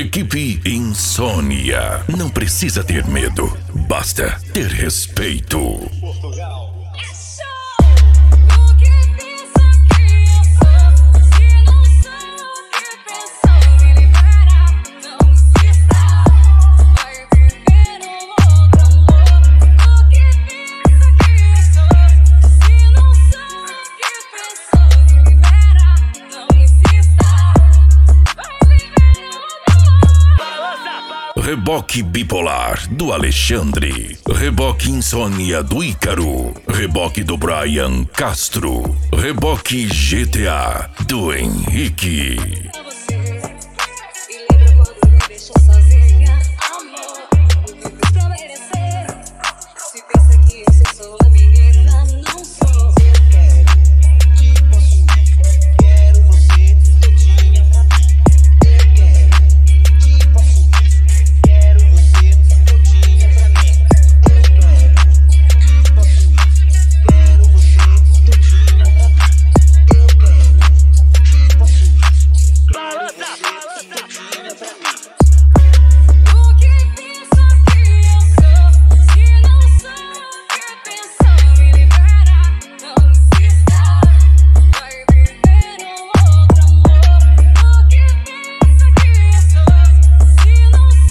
Equipe Insônia. Não precisa ter medo, basta ter respeito. Reboque Bipolar do Alexandre, Reboque Insônia do Ícaro, Reboque do Brian Castro, Reboque GTA do Henrique.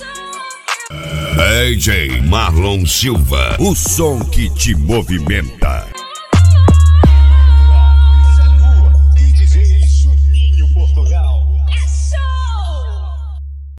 DJ Marlon Silva, o som que te movimenta.